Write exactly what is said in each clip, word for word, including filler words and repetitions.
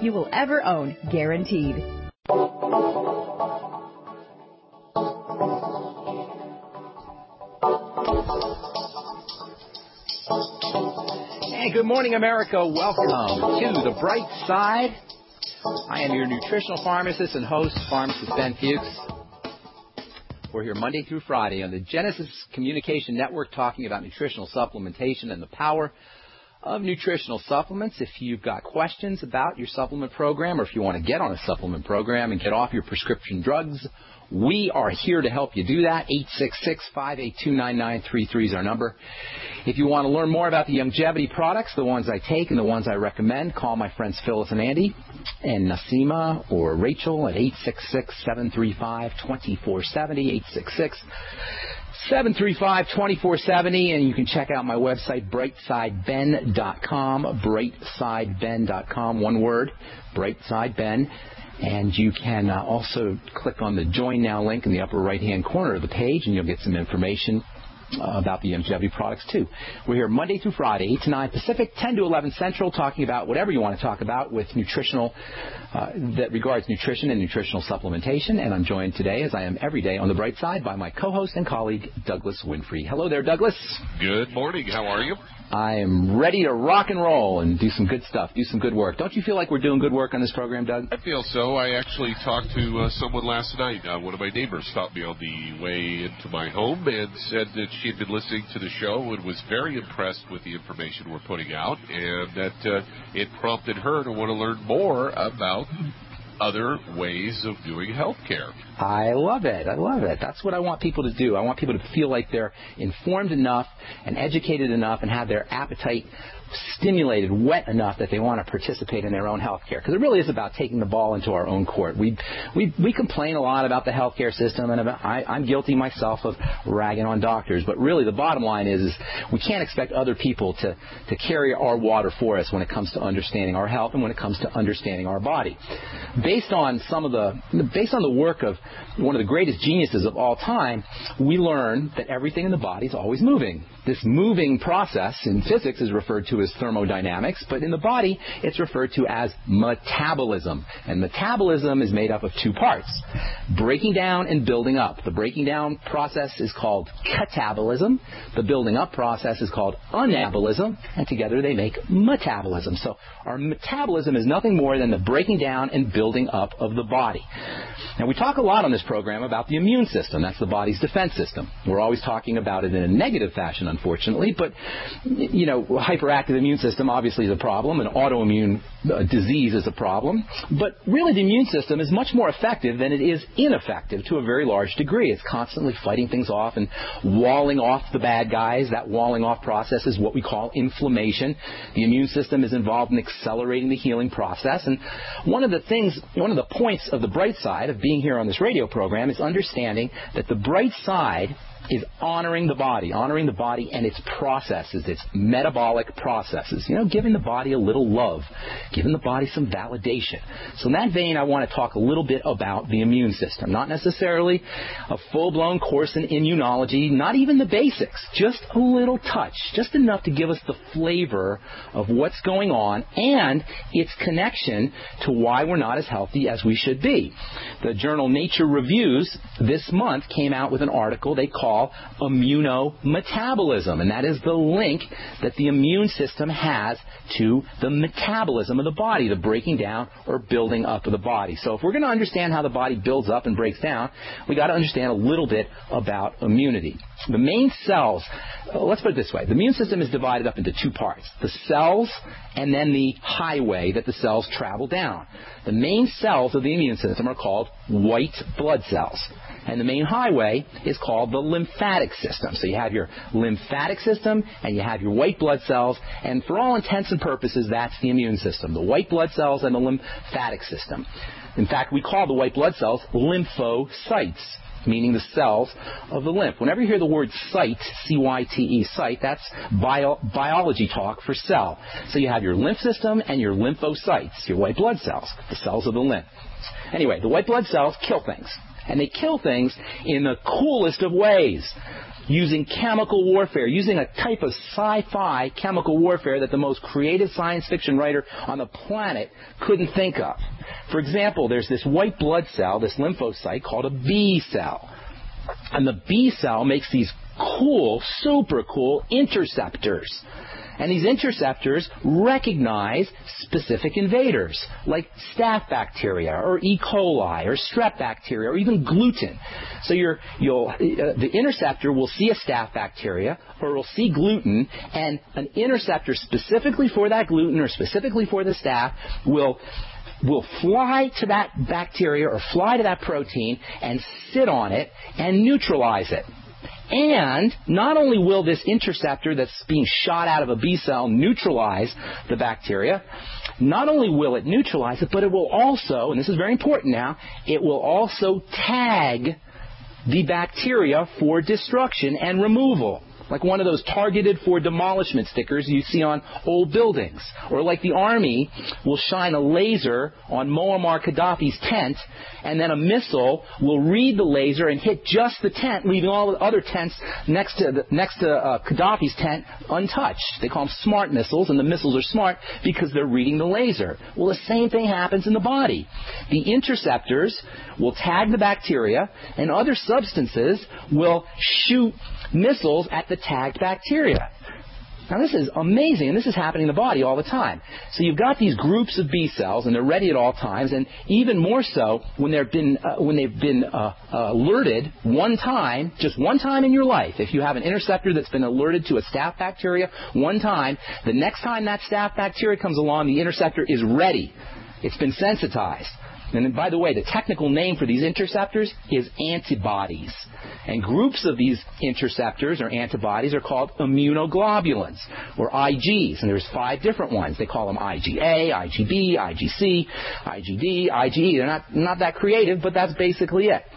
you will ever own, guaranteed. Hey, good morning, America. Welcome to The Bright Side. I am your nutritional pharmacist and host, pharmacist Ben Fuchs. We're here Monday through Friday on the Genesis Communication Network talking about nutritional supplementation and the power of nutritional supplements. If you've got questions about your supplement program or if you want to get on a supplement program and get off your prescription drugs, we are here to help you do that. eight six six, five eight two, nine nine three three is our number. If you want to learn more about the longevity products, the ones I take and the ones I recommend, call my friends Phyllis and Andy and Nasima or Rachel at eight six six, seven three five, two four seven zero, eight six six, seven three five, two four seven zero, and you can check out my website, bright side ben dot com, bright side ben dot com, one word, BrightSideBen. And you can uh, also click on the Join Now link in the upper right-hand corner of the page, and you'll get some information uh, about the longevity products, too. We're here Monday through Friday, eight to nine Pacific, ten to eleven Central, talking about whatever you want to talk about with nutritional, uh, that regards nutrition and nutritional supplementation. And I'm joined today, as I am every day on the Bright Side, by my co-host and colleague, Douglas Winfrey. Hello there, Douglas. Good morning. How are you? I am ready to rock and roll and do some good stuff, do some good work. Don't you feel like we're doing good work on this program, Doug? I feel so. I actually talked to uh, someone last night. Uh, one of my neighbors stopped me on the way into my home and said that she had been listening to the show and was very impressed with the information we're putting out, and that uh, it prompted her to want to learn more about other ways of doing health care. I love it. I love it. That's what I want people to do. I want people to feel like they're informed enough and educated enough and have their appetite stimulated, wet enough that they want to participate in their own health care. Because it really is about taking the ball into our own court. We we we complain a lot about the health care system, and about, I, I'm guilty myself of ragging on doctors. But really the bottom line is, is we can't expect other people to, to carry our water for us when it comes to understanding our health and when it comes to understanding our body. Based on some of the, based on the work of one of the greatest geniuses of all time, we learn that everything in the body is always moving. This moving process in physics is referred to as thermodynamics, but in the body it's referred to as metabolism. And metabolism is made up of two parts, breaking down and building up. The breaking down process is called catabolism. The building up process is called anabolism, and together they make metabolism. So our metabolism is nothing more than the breaking down and building up of the body. Now, we talk a lot on this program about the immune system. That's the body's defense system. We're always talking about it in a negative fashion, unfortunately, but, you know, hyperactive immune system obviously is a problem, and autoimmune uh, disease is a problem, but really the immune system is much more effective than it is ineffective to a very large degree. It's constantly fighting things off and walling off the bad guys. That walling off process is what we call inflammation. The immune system is involved in accelerating the healing process, and one of the things, one of the points of the bright side of being here on this radio program is understanding that the bright side is honoring the body, honoring the body and its processes, its metabolic processes. You know, giving the body a little love, giving the body some validation. So in that vein, I want to talk a little bit about the immune system. Not necessarily a full-blown course in immunology, not even the basics, just a little touch, just enough to give us the flavor of what's going on and its connection to why we're not as healthy as we should be. The journal Nature Reviews this month came out with an article they call immunometabolism, and that is the link that the immune system has to the metabolism of the body, the breaking down or building up of the body. So if we're going to understand how the body builds up and breaks down, we got to understand a little bit about immunity. The main cells, let's put it this way, the immune system is divided up into two parts, the cells and then the highway that the cells travel down. The main cells of the immune system are called white blood cells, and the main highway is called the lymphatic system. So you have your lymphatic system and you have your white blood cells, and for all intents and purposes, that's the immune system, the white blood cells and the lymphatic system. In fact, we call the white blood cells lymphocytes, meaning the cells of the lymph. Whenever you hear the word cyte, C Y T E, cyte, that's bio, biology talk for cell. So you have your lymph system and your lymphocytes, your white blood cells, the cells of the lymph. Anyway, the white blood cells kill things, and they kill things in the coolest of ways. using chemical warfare, using a type of sci-fi chemical warfare that the most creative science fiction writer on the planet couldn't think of. For example, there's this white blood cell, this lymphocyte called a B cell. And the B cell makes these cool, super cool interceptors. And these interceptors recognize specific invaders, like staph bacteria, or E. coli, or strep bacteria, or even gluten. So you're, you'll, uh, the interceptor will see a staph bacteria, or it will see gluten, and an interceptor specifically for that gluten or specifically for the staph will will fly to that bacteria or fly to that protein and sit on it and neutralize it. And not only will this interceptor that's being shot out of a B cell neutralize the bacteria, not only will it neutralize it, but it will also, and this is very important now, it will also tag the bacteria for destruction and removal. Like one of those targeted for demolishment stickers you see on old buildings. Or like the Army will shine a laser on Muammar Gaddafi's tent, and then a missile will read the laser and hit just the tent, leaving all the other tents next to the, next to uh, Gaddafi's tent untouched. They call them smart missiles, and the missiles are smart because they're reading the laser. Well, the same thing happens in the body. The interceptors will tag the bacteria, and other substances will shoot missiles at the tagged bacteria. Now this is amazing, and this is happening in the body all the time. So you've got these groups of B cells, and they're ready at all times, and even more so when they've been uh, when they've been uh, uh, alerted one time, just one time in your life. If you have an interceptor that's been alerted to a staph bacteria one time, the next time that staph bacteria comes along, the interceptor is ready. It's been sensitized. And by the way, the technical name for these interceptors is antibodies. And groups of these interceptors or antibodies are called immunoglobulins, or I Gs. And there's five different ones. They call them I G A, I G B, I G C, I G D, I G E. They're not, not that creative, but that's basically it.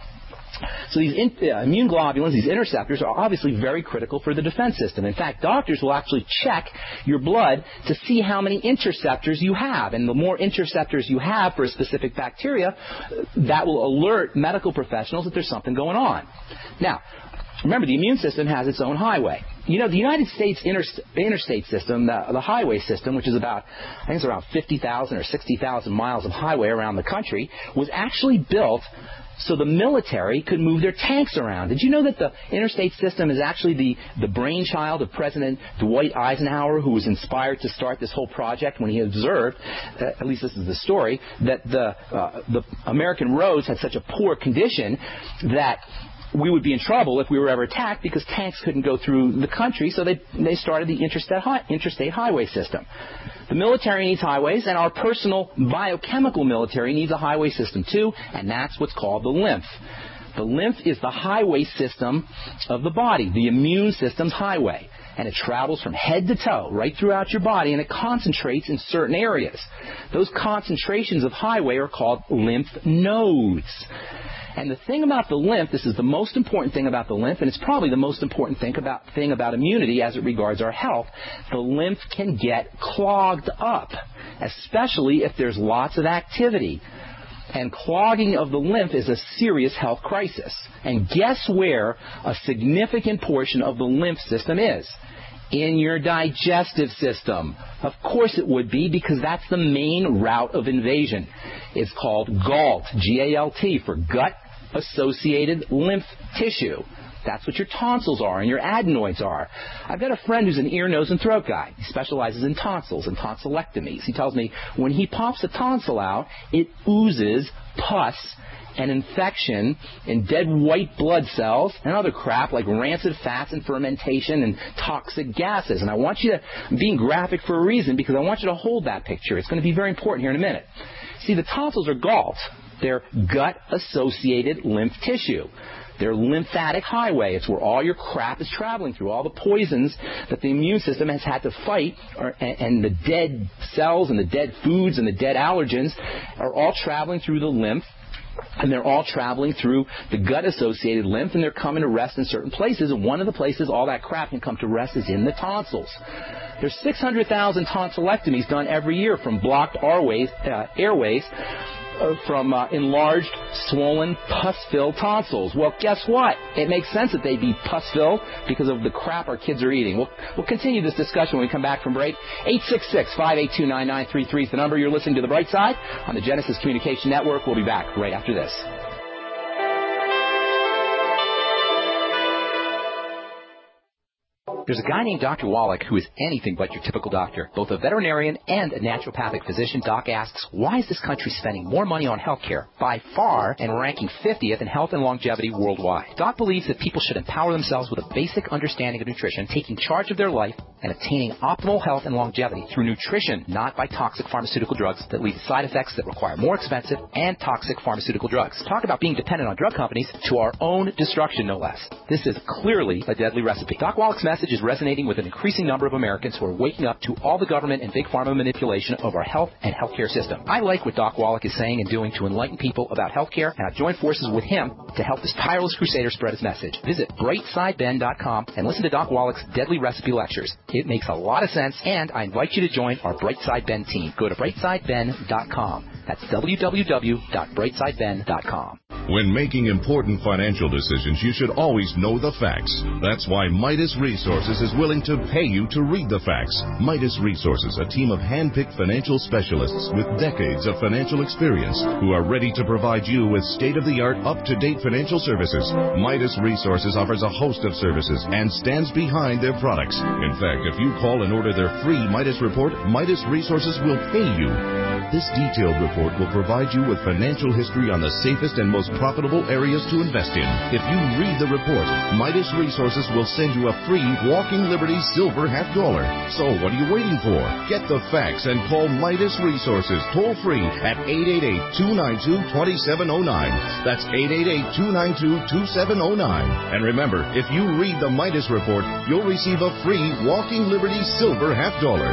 So these in, uh, immune globulins, these interceptors, are obviously very critical for the defense system. In fact, doctors will actually check your blood to see how many interceptors you have. And the more interceptors you have for a specific bacteria, that will alert medical professionals that there's something going on. Now, remember, the immune system has its own highway. You know, the United States inter- interstate system, the, the highway system, which is about, I think it's around fifty thousand or sixty thousand miles of highway around the country, was actually built so the military could move their tanks around. Did you know that the interstate system is actually the, the brainchild of President Dwight Eisenhower, who was inspired to start this whole project when he observed, uh, at least this is the story, that the, uh, the American roads had such a poor condition that we would be in trouble if we were ever attacked because tanks couldn't go through the country, so they they started the interstate, hi- interstate highway system. The military needs highways, and our personal biochemical military needs a highway system too, and that's what's called the lymph. The lymph is the highway system of the body, the immune system's highway. And it travels from head to toe, right throughout your body, and it concentrates in certain areas. Those concentrations of highway are called lymph nodes. And the thing about the lymph, this is the most important thing about the lymph, and it's probably the most important thing about, thing about immunity as it regards our health. The lymph can get clogged up, especially if there's lots of activity. And clogging of the lymph is a serious health crisis. And guess where a significant portion of the lymph system is? In your digestive system. Of course it would be, because that's the main route of invasion. It's called GALT, G A L T, for gut-associated lymph tissue. That's what your tonsils are and your adenoids are. I've got a friend who's an ear, nose, and throat guy. He specializes in tonsils and tonsillectomies. He tells me when he pops a tonsil out, it oozes pus and infection and dead white blood cells and other crap like rancid fats and fermentation and toxic gases. And I want you to, I'm being graphic for a reason, because I want you to hold that picture. It's going to be very important here in a minute. See, the tonsils are GALT. They're gut-associated lymph tissue. They're lymphatic highway. It's where all your crap is traveling through, all the poisons that the immune system has had to fight, are, and, and the dead cells and the dead foods and the dead allergens are all traveling through the lymph. And they're all traveling through the gut-associated lymph, and they're coming to rest in certain places. And one of the places all that crap can come to rest is in the tonsils. There's six hundred thousand tonsillectomies done every year from blocked airways, uh, airways uh, from uh, enlarged, swollen, pus-filled tonsils. Well, guess what? It makes sense that they'd be pus-filled because of the crap our kids are eating. We'll, we'll continue this discussion when we come back from break. eight six six, five eight two, nine nine three three is the number. You're listening to The Bright Side on the Genesis Communication Network. We'll be back right after this. There's a guy named Doctor Wallach who is anything but your typical doctor. Both a veterinarian and a naturopathic physician, Doc asks, why is this country spending more money on health care, by far, and ranking fiftieth in health and longevity worldwide? Doc believes that people should empower themselves with a basic understanding of nutrition, taking charge of their life, and attaining optimal health and longevity through nutrition, not by toxic pharmaceutical drugs that lead to side effects that require more expensive and toxic pharmaceutical drugs. Talk about being dependent on drug companies to our own destruction, no less. This is clearly a deadly recipe. Doc Wallach's message is resonating with an increasing number of Americans who are waking up to all the government and big pharma manipulation of our health and healthcare system. I like what Doc Wallach is saying and doing to enlighten people about healthcare, and I've joined forces with him to help this tireless crusader spread his message. Visit bright side ben dot com and listen to Doc Wallach's Deadly Recipe Lectures. It makes a lot of sense, and I invite you to join our Brightside Ben team. Go to bright side ben dot com. That's w w w dot bright side ben dot com. When making important financial decisions, you should always know the facts. That's why Midas Resources is willing to pay you to read the facts. Midas Resources, a team of hand-picked financial specialists with decades of financial experience who are ready to provide you with state-of-the-art, up-to-date financial services. Midas Resources offers a host of services and stands behind their products. In fact, if you call and order their free Midas report, Midas Resources will pay you. This detailed report will provide you with financial history on the safest and most profitable areas to invest in. If you read the report, Midas Resources will send you a free Walking Liberty silver half dollar. So what are you waiting for? Get the facts and call Midas Resources toll free at eight eight eight, two nine two, two seven zero nine. That's eight eight eight, two nine two, two seven zero nine. And remember, if you read the Midas report, you'll receive a free Walking Liberty silver half dollar.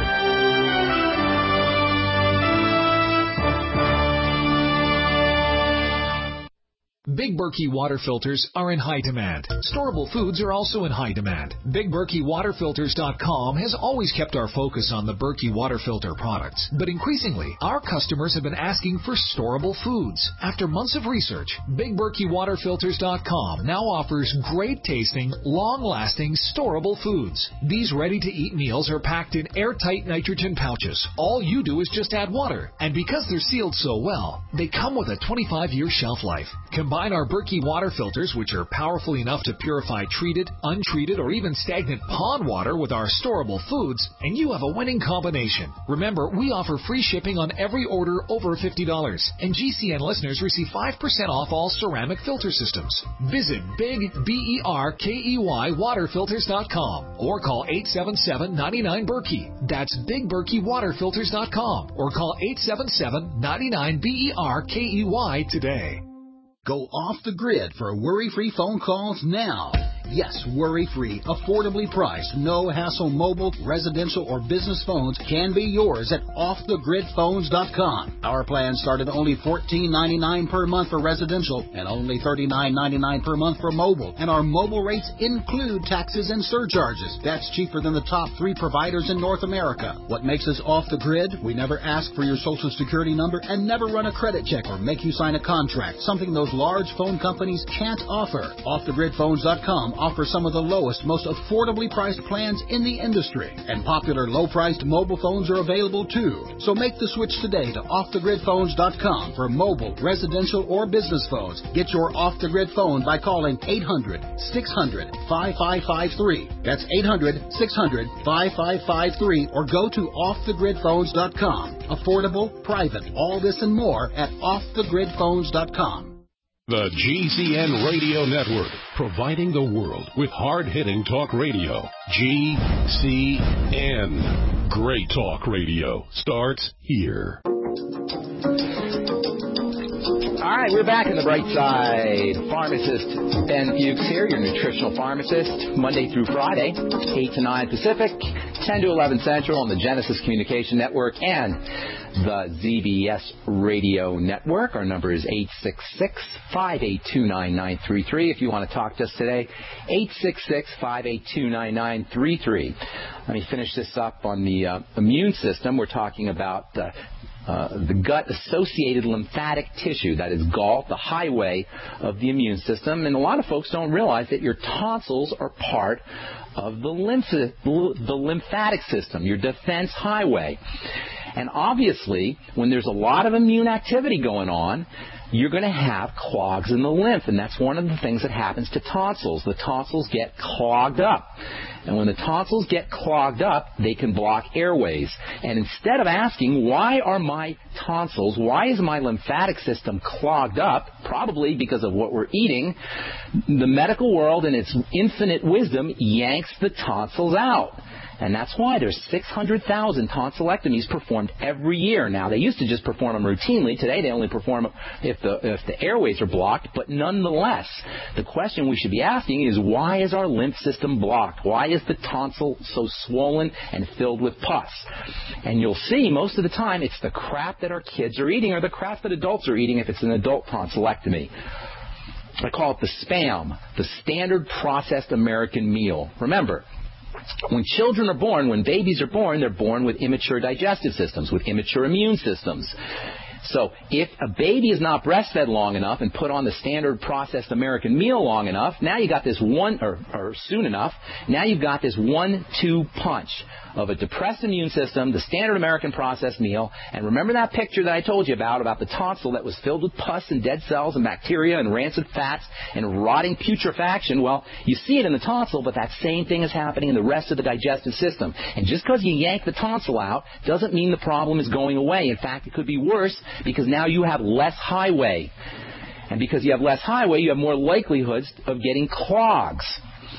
Big Berkey water filters are in high demand. Storable foods are also in high demand. Big Berkey Water Filters dot com has always kept our focus on the Berkey water filter products. But increasingly, our customers have been asking for storable foods. After months of research, Big Berkey Water Filters dot com now offers great-tasting, long-lasting, storable foods. These ready-to-eat meals are packed in airtight nitrogen pouches. All you do is just add water. And because they're sealed so well, they come with a twenty-five year shelf life. Combine our Berkey water filters, which are powerful enough to purify treated, untreated, or even stagnant pond water with our storable foods, and you have a winning combination. Remember, we offer free shipping on every order over fifty dollars, and G C N listeners receive five percent off all ceramic filter systems. Visit Big B E R K E Y Water Filters dot com or call eight seven seven, nine nine, Berkey. That's Big Berkey Water Filters dot com or call eight seven seven, nine nine, B E R K E Y today. Go off the grid for worry-free phone calls now. Yes, worry-free, affordably priced, no-hassle mobile, residential, or business phones can be yours at off the grid phones dot com. Our plans start at only fourteen ninety-nine per month for residential and only thirty-nine ninety-nine per month for mobile. And our mobile rates include taxes and surcharges. That's cheaper than the top three providers in North America. What makes us off the grid? We never ask for your social security number and never run a credit check or make you sign a contract, something those large phone companies can't offer. off the grid phones dot com offers some of the lowest, most affordably priced plans in the industry. And popular low-priced mobile phones are available too. So make the switch today to off the grid phones dot com for mobile, residential, or business phones. Get your off-the-grid phone by calling eight hundred, six hundred, five five five three. That's eight hundred, six hundred, five five five three or go to off the grid phones dot com. Affordable, private, all this and more at off the grid phones dot com. The G C N Radio Network, providing the world with hard-hitting talk radio. G C N. Great talk radio starts here. All right, we're back in the Bright Side. Pharmacist Ben Fuchs here, your nutritional pharmacist, Monday through Friday, eight to nine Pacific, ten to eleven Central on the Genesis Communication Network and the Z B S Radio Network. Our number is eight six six, five eight two, nine nine three three. If you want to talk to us today, eight six six, five eight two, nine nine three three. Let me finish this up on the uh, immune system. We're talking about uh, uh, the gut-associated lymphatic tissue, that is GALT, the highway of the immune system. And a lot of folks don't realize that your tonsils are part of the, lymph- the lymphatic system, your defense highway. And obviously, when there's a lot of immune activity going on, you're going to have clogs in the lymph, and that's one of the things that happens to tonsils. The tonsils get clogged up. And when the tonsils get clogged up, they can block airways. And instead of asking, why are my tonsils, why is my lymphatic system clogged up, probably because of what we're eating, the medical world in its infinite wisdom yanks the tonsils out. And that's why there's six hundred thousand tonsillectomies performed every year. Now, they used to just perform them routinely. Today, they only perform them if the, if the airways are blocked. But nonetheless, the question we should be asking is, why is our lymph system blocked? Why is the tonsil so swollen and filled with pus? And you'll see most of the time it's the crap that our kids are eating or the crap that adults are eating if it's an adult tonsillectomy. I call it the SPAM, the Standard Processed American Meal. Remember, when children are born, when babies are born, they're born with immature digestive systems, with immature immune systems. So if a baby is not breastfed long enough and put on the standard processed American meal long enough, now you got this one, or, or soon enough, now you've got this one two punch of a depressed immune system, the standard American processed meal. And remember that picture that I told you about, about the tonsil that was filled with pus and dead cells and bacteria and rancid fats and rotting putrefaction? Well, you see it in the tonsil, but that same thing is happening in the rest of the digestive system. And just because you yank the tonsil out doesn't mean the problem is going away. In fact, it could be worse, because now you have less highway. And because you have less highway, you have more likelihoods of getting clogs.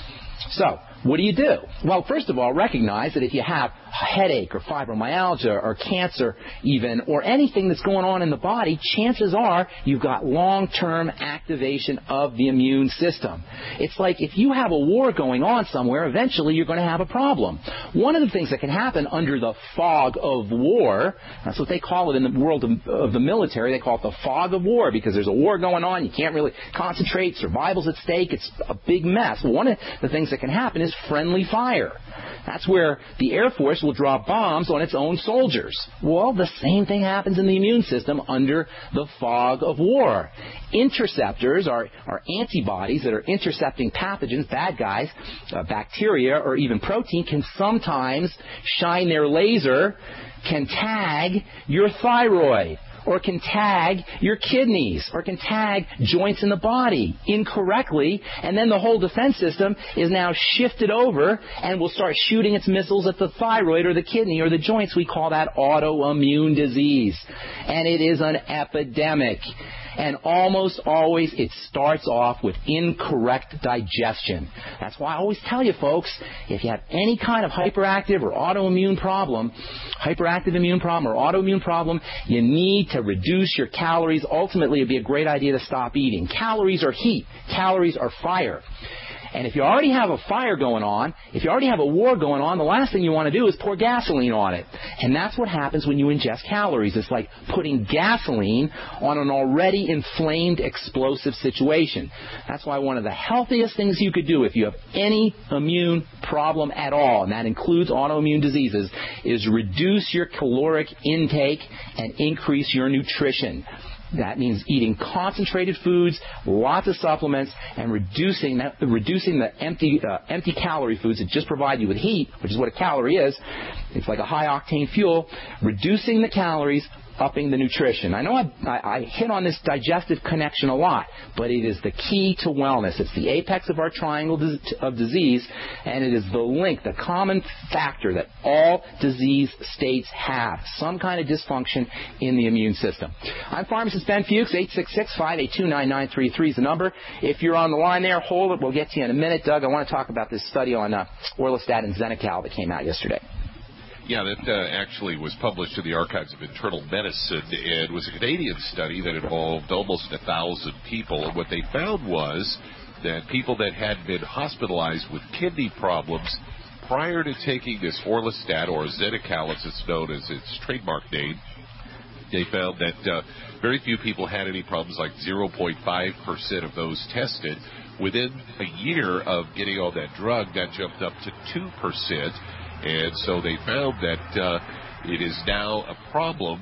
So, what do you do? Well, first of all, recognize that if you have a headache or fibromyalgia or cancer even, or anything that's going on in the body, chances are you've got long-term activation of the immune system. It's like if you have a war going on somewhere, eventually you're going to have a problem. One of the things that can happen under the fog of war, that's what they call it in the world of, of the military, they call it the fog of war, because there's a war going on, you can't really concentrate, survival's at stake, it's a big mess. Well, one of the things that can happen is friendly fire. That's where the Air Force will drop bombs on its own soldiers. Well, the same thing happens in the immune system under the fog of war. Interceptors are, are antibodies that are intercepting pathogens, bad guys, uh, bacteria, or even protein, can sometimes shine their laser, can tag your thyroid, or can tag your kidneys, or can tag joints in the body incorrectly, and then the whole defense system is now shifted over and will start shooting its missiles at the thyroid or the kidney or the joints. We call that autoimmune disease. And it is an epidemic. And almost always it starts off with incorrect digestion. That's why I always tell you, folks, if you have any kind of hyperactive or autoimmune problem, hyperactive immune problem or autoimmune problem, you need to reduce your calories. Ultimately, it would be a great idea to stop eating. Calories are heat. Calories are fire. And if you already have a fire going on, if you already have a war going on, the last thing you want to do is pour gasoline on it. And that's what happens when you ingest calories. It's like putting gasoline on an already inflamed, explosive situation. That's why one of the healthiest things you could do if you have any immune problem at all, and that includes autoimmune diseases, is reduce your caloric intake and increase your nutrition. That means eating concentrated foods, lots of supplements, and reducing that, reducing the empty uh, empty calorie foods that just provide you with heat, which is what a calorie is. It's like a high-octane fuel. Reducing the calories, upping the nutrition. I know I, I, I hit on this digestive connection a lot, but it is the key to wellness. It's the apex of our triangle of disease, and it is the link, the common factor that all disease states have, some kind of dysfunction in the immune system. I'm pharmacist Ben Fuchs. Eight six six, five eight two, nine nine three three is the number. If you're on the line there, hold it. We'll get to you in a minute. Doug, I want to talk about this study on uh, Orlistat and Xenical that came out yesterday. Yeah, that uh, actually was published in the Archives of Internal Medicine. It was a Canadian study that involved almost a thousand people. And what they found was that people that had been hospitalized with kidney problems prior to taking this Orlistat, or Xenical as it's known as its trademark name, they found that uh, very few people had any problems, like zero point five percent of those tested. Within a year of getting on that drug, that jumped up to two percent. And so they found that uh, it is now a problem,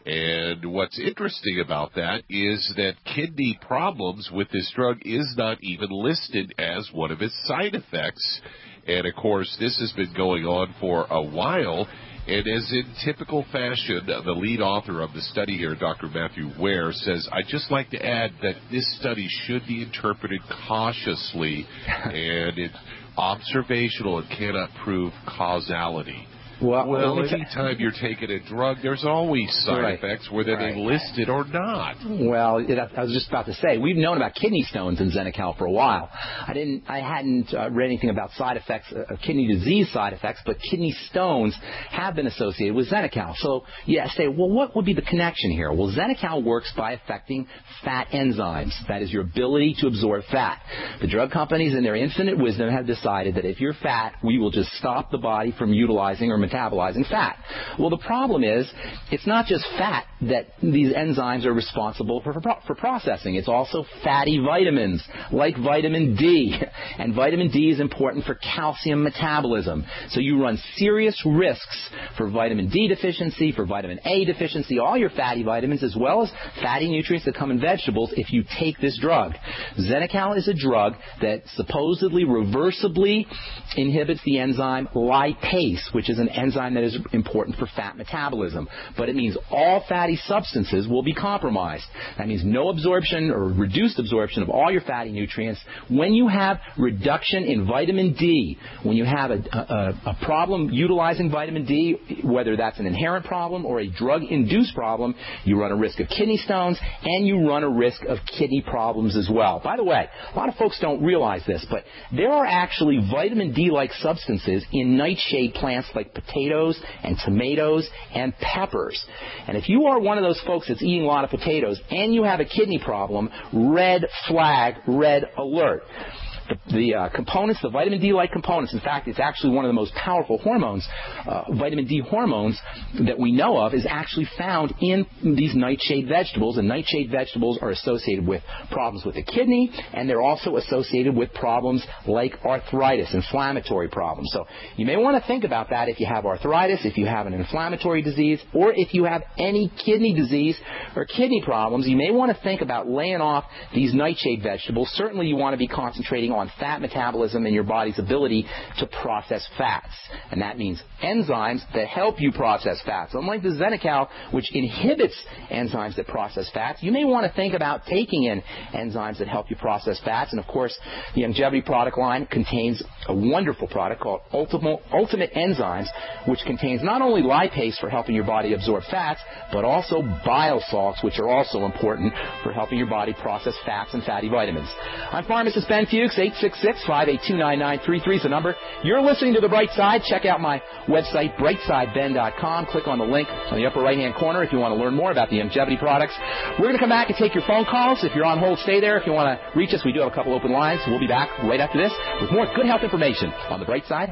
And what's interesting about that is that kidney problems with this drug is not even listed as one of its side effects. And, of course, this has been going on for a while. And as in typical fashion, the lead author of the study here, Doctor Matthew Ware, says, I'd just like to add that this study should be interpreted cautiously, and it's observational and cannot prove causality. Well, well anytime you're taking a drug, there's always side right. effects, whether right. they listed or not. Well, it, I was just about to say, we've known about kidney stones in Xenical for a while. I didn't, I hadn't uh, read anything about side effects, uh, kidney disease side effects, but kidney stones have been associated with Xenical. So, yeah, say, well, what would be the connection here? Well, Xenical works by affecting fat enzymes. That is your ability to absorb fat. The drug companies, in their infinite wisdom, have decided that if you're fat, we will just stop the body from utilizing or metabolizing fat. Well, the problem is it's not just fat that these enzymes are responsible for, for, for processing. It's also fatty vitamins like vitamin D. And vitamin D is important for calcium metabolism. So you run serious risks for vitamin D deficiency, for vitamin A deficiency, all your fatty vitamins, as well as fatty nutrients that come in vegetables if you take this drug. Xenical is a drug that supposedly reversibly inhibits the enzyme lipase, which is an enzyme that is important for fat metabolism. But it means all fatty substances will be compromised. That means no absorption or reduced absorption of all your fatty nutrients. When you have reduction in vitamin D, when you have a, a, a problem utilizing vitamin D, whether that's an inherent problem or a drug-induced problem, you run a risk of kidney stones and you run a risk of kidney problems as well. By the way, a lot of folks don't realize this, but there are actually vitamin D-like substances in nightshade plants like potatoes and tomatoes and peppers. And if you are one of those folks that's eating a lot of potatoes and you have a kidney problem, red flag, red alert. The, the uh, components, the vitamin D-like components, in fact, it's actually one of the most powerful hormones, uh, vitamin D hormones that we know of, is actually found in these nightshade vegetables. And nightshade vegetables are associated with problems with the kidney, and they're also associated with problems like arthritis, inflammatory problems. So you may want to think about that if you have arthritis, if you have an inflammatory disease, or if you have any kidney disease or kidney problems. You may want to think about laying off these nightshade vegetables. Certainly you want to be concentrating on on fat metabolism and your body's ability to process fats. And that means enzymes that help you process fats. Unlike the Xenical, which inhibits enzymes that process fats, you may want to think about taking in enzymes that help you process fats. And, of course, the Youngevity product line contains a wonderful product called Ultimate, Ultimate Enzymes, which contains not only lipase for helping your body absorb fats, but also bile salts, which are also important for helping your body process fats and fatty vitamins. I'm pharmacist Ben Fuchs. eight six six, five eight two, nine nine three three is the number. You're listening to The Bright Side. Check out my website, bright side ben dot com. Click on the link on the upper right-hand corner if you want to learn more about the Youngevity products. We're going to come back and take your phone calls. If you're on hold, stay there. If you want to reach us, we do have a couple open lines. We'll be back right after this with more good health information on The Bright Side.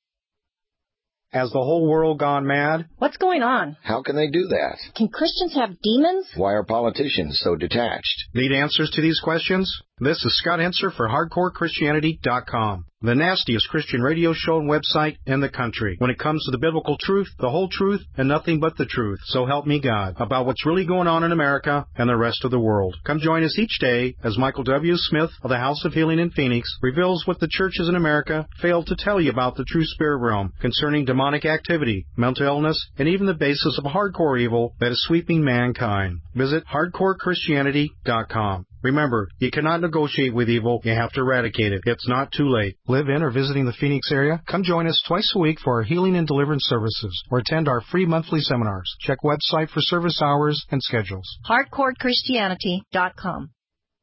Has the whole world gone mad? What's going on? How can they do that? Can Christians have demons? Why are politicians so detached? Need answers to these questions? This is Scott Henser for hardcore christianity dot com, the nastiest Christian radio show and website in the country. When it comes to the biblical truth, the whole truth, and nothing but the truth, so help me God, about what's really going on in America and the rest of the world. Come join us each day as Michael W. Smith of the House of Healing in Phoenix reveals what the churches in America failed to tell you about the true spirit realm concerning demonic activity, mental illness, and even the basis of hardcore evil that is sweeping mankind. Visit hardcore christianity dot com. Remember, you cannot negotiate with evil. You have to eradicate it. It's not too late. Live in or visiting the Phoenix area? Come join us twice a week for our healing and deliverance services or attend our free monthly seminars. Check website for service hours and schedules. hardcore christianity dot com.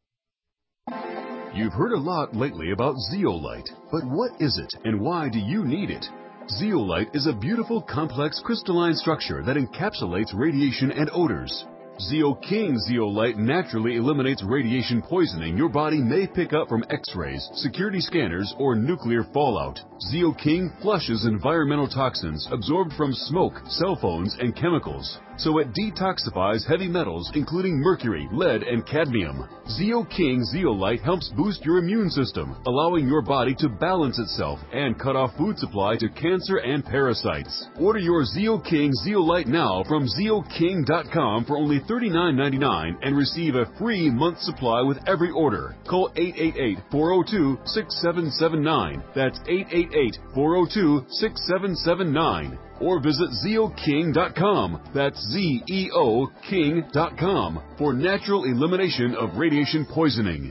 You've heard a lot lately about zeolite, but what is it and why do you need it? Zeolite is a beautiful, complex crystalline structure that encapsulates radiation and odors. ZeoKing zeolite naturally eliminates radiation poisoning your body may pick up from X-rays, security scanners, or nuclear fallout. ZeoKing flushes environmental toxins absorbed from smoke, cell phones, and chemicals. so it detoxifies heavy metals including mercury, lead, and cadmium. Zeo King Zeolite helps boost your immune system, allowing your body to balance itself and cut off food supply to cancer and parasites. Order your Zeo King Zeolite now from zeo king dot com for only thirty-nine ninety-nine and receive a free month supply with every order. Call eight eight eight, four oh two, six seven seven nine. That's eight eight eight, four oh two, six seven seven nine. Or visit zeo king dot com. That's Z E O King dot com for natural elimination of radiation poisoning.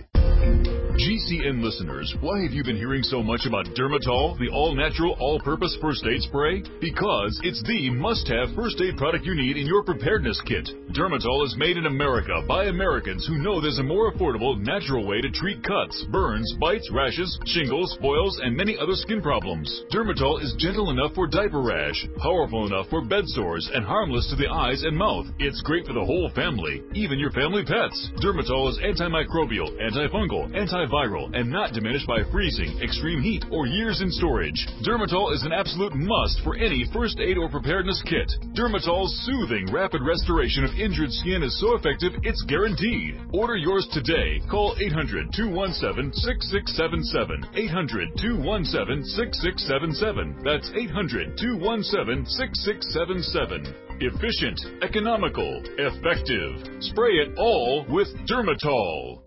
G C N listeners, why have you been hearing so much about Dermatol, the all-natural, all-purpose first aid spray? Because it's the must-have first aid product you need in your preparedness kit. Dermatol is made in America by Americans who know there's a more affordable, natural way to treat cuts, burns, bites, rashes, shingles, boils, and many other skin problems. Dermatol is gentle enough for diaper rash, powerful enough for bed sores, and harmless to the eyes and mouth. It's great for the whole family, even your family pets. Dermatol is antimicrobial, antifungal, antiviral, and not diminished by freezing, extreme heat, or years in storage. Dermatol is an absolute must for any first aid or preparedness kit. Dermatol's soothing, rapid restoration of injured skin is so effective, it's guaranteed. Order yours today. Call eight hundred, two one seven, six six seven seven. eight hundred, two one seven, six six seven seven. That's eight hundred, two one seven, six six seven seven. Efficient, economical, effective. Spray it all with Dermatol.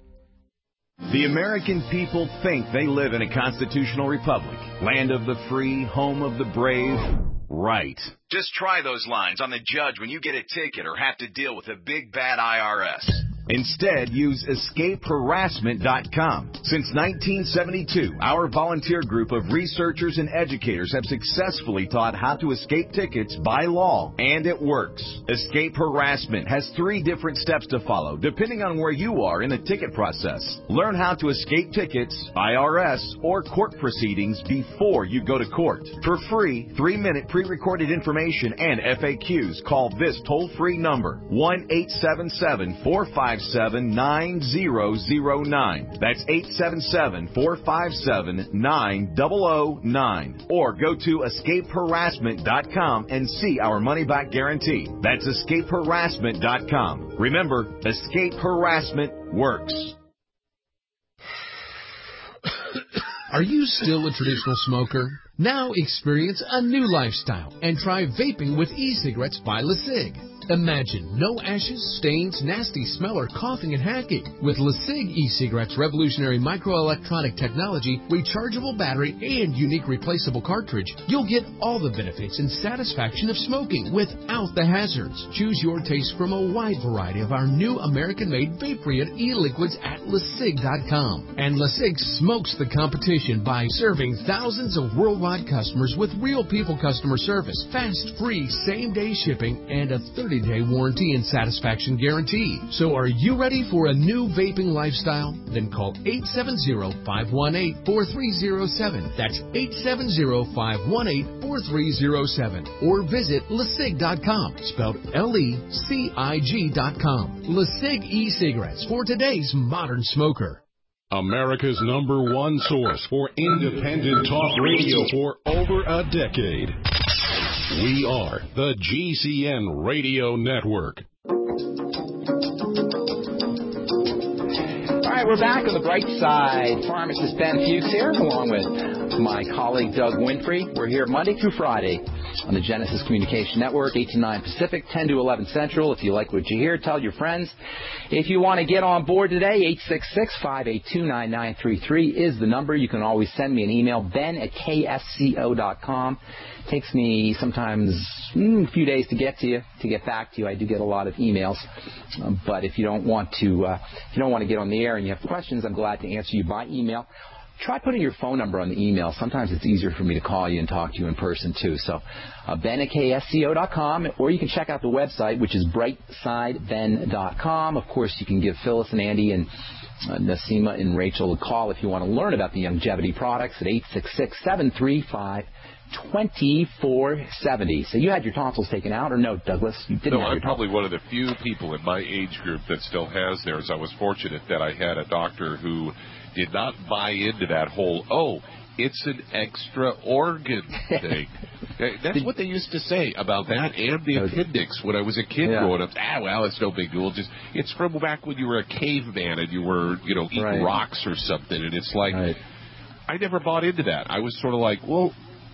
The American people think they live in a constitutional republic, land of the free, home of the brave. Right. Just try those lines on the judge when you get a ticket or have to deal with a big bad I R S. Instead, use escape harassment dot com. Since nineteen seventy-two, our volunteer group of researchers and educators have successfully taught how to escape tickets by law, and it works. Escape Harassment has three different steps to follow, depending on where you are in the ticket process. Learn how to escape tickets, I R S, or court proceedings before you go to court. For free, three-minute pre-recorded information and F A Qs, call this toll-free number, one eight seven seven, four five seven, nine zero zero nine. That's eight seven seven, four five seven, nine zero zero nine. Or go to escape harassment dot com and see our money-back guarantee. That's escape harassment dot com. Remember, Escape Harassment works. Are you still a traditional smoker? Now experience a new lifestyle and try vaping with e-cigarettes by LeSig. Imagine no ashes, stains, nasty smell, or coughing and hacking. With LeSig e-cigarettes' revolutionary microelectronic technology, rechargeable battery, and unique replaceable cartridge, you'll get all the benefits and satisfaction of smoking without the hazards. Choose your taste from a wide variety of our new American-made vape-free e-liquids at LeSig dot com. And LeSig smokes the competition by serving thousands of worldwide customers with real people customer service, fast, free, same-day shipping, and a thirty day warranty and satisfaction guarantee. So are you ready for a new vaping lifestyle? Then call eight seven zero, five one eight, four three zero seven. That's eight seven zero, five one eight, four three zero seven. Or visit LeSig dot com, spelled L E C I G dot com. LeSig e-cigarettes for today's modern smoker. America's number one source for independent talk radio for over a decade. We are the G C N Radio Network. All right, we're back on the bright side. Pharmacist Ben Fuchs here, along with my colleague Doug Winfrey. We're here Monday through Friday on the Genesis Communication Network, eight to nine Pacific, ten to eleven Central. If you like what you hear, tell your friends. If you want to get on board today, eight six six, five eight two, nine nine three three is the number. You can always send me an email, ben at k s c o dot com. Takes me sometimes mm, a few days to get to you, to get back to you. I do get a lot of emails, um, but if you don't want to, uh, if you don't want to get on the air and you have questions, I'm glad to answer you by email. Try putting your phone number on the email. Sometimes it's easier for me to call you and talk to you in person too. So, uh, ben at k s c o dot com, or you can check out the website, which is bright side ben dot com. Of course, you can give Phyllis and Andy and uh, Nasima and Rachel a call if you want to learn about the longevity products at eight six six, seven three five, twenty-four seventy. So you had your tonsils taken out, or no, Douglas? You didn't no, have I'm your probably one of the few people in my age group that still has theirs. I was fortunate that I had a doctor who did not buy into that whole, oh, it's an extra organ thing. That's what they used to say about that and the appendix when I was a kid yeah. growing up. Ah, well, it's no big deal. Just it's from back when you were a caveman and you were, you know, eating right. rocks or something. And it's like, right. I never bought into that. I was sort of like, well,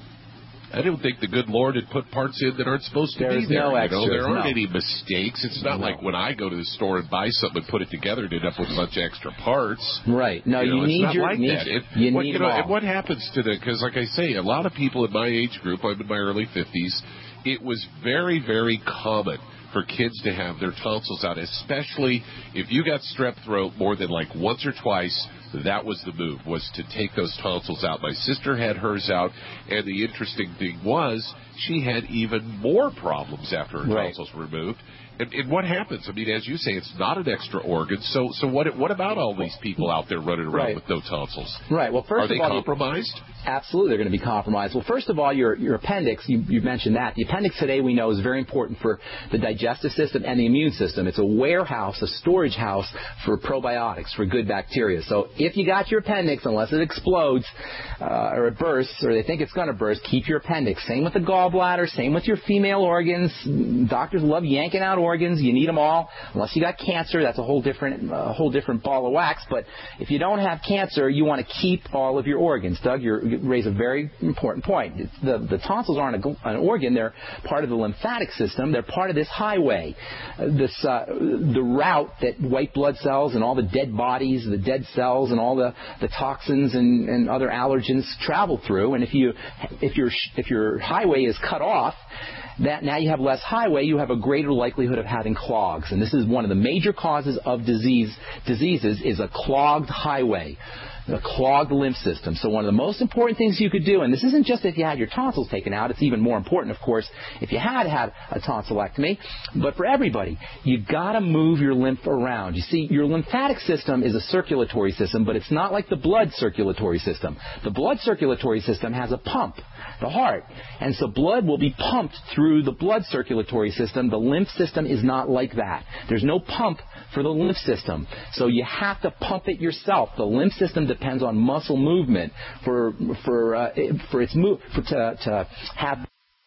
I don't think the good Lord had put parts in that aren't supposed to There's be there. No you extras, know, there aren't no. any mistakes. It's not no. like when I go to the store and buy something and put it together and end up with a bunch of extra parts. Right. No, you, know, you it's need not your like need, that. It, you what, need you know, all. and what happens to the? Because, like I say, a lot of people in my age group, I'm in my early fifties. It was very, very common for kids to have their tonsils out, especially if you got strep throat more than like once or twice. That was the move, was to take those tonsils out. My sister had hers out, and the interesting thing was she had even more problems after her right. tonsils were removed. And, and what happens? I mean, as you say, it's not an extra organ. So, so what? What about all these people out there running around right. with no tonsils? Right. Well, first are they of all, compromised? Absolutely, they're going to be compromised. Well, first of all, your your appendix. You, you mentioned that the appendix today we know is very important for the digestive system and the immune system. It's a warehouse, a storage house for probiotics, for good bacteria. So, if you got your appendix, unless it explodes uh, or it bursts, or they think it's going to burst, keep your appendix. Same with the gallbladder. Same with your female organs. Doctors love yanking out organs. You need them all. Unless you got cancer, that's a whole different, a whole different ball of wax. But if you don't have cancer, you want to keep all of your organs. Doug, you're, you raise a very important point. It's the, the tonsils aren't a, an organ. They're part of the lymphatic system. They're part of this highway, uh, this uh, the route that white blood cells and all the dead bodies, the dead cells, and all the, the toxins and, and other allergens travel through. And if you if your if your highway is cut off, that now you have less highway, you have a greater likelihood of having clogs. And this is one of the major causes of disease diseases is a clogged highway, a clogged lymph system. So one of the most important things you could do, and this isn't just if you had your tonsils taken out, it's even more important, of course, if you had had a tonsillectomy, but for everybody, you've got to move your lymph around. You see, your lymphatic system is a circulatory system, but it's not like the blood circulatory system. The blood circulatory system has a pump, the heart, and so blood will be pumped through the blood circulatory system. The lymph system is not like that. There's no pump for the lymph system, so you have to pump it yourself. The lymph system depends on muscle movement for for uh, for its move for to to have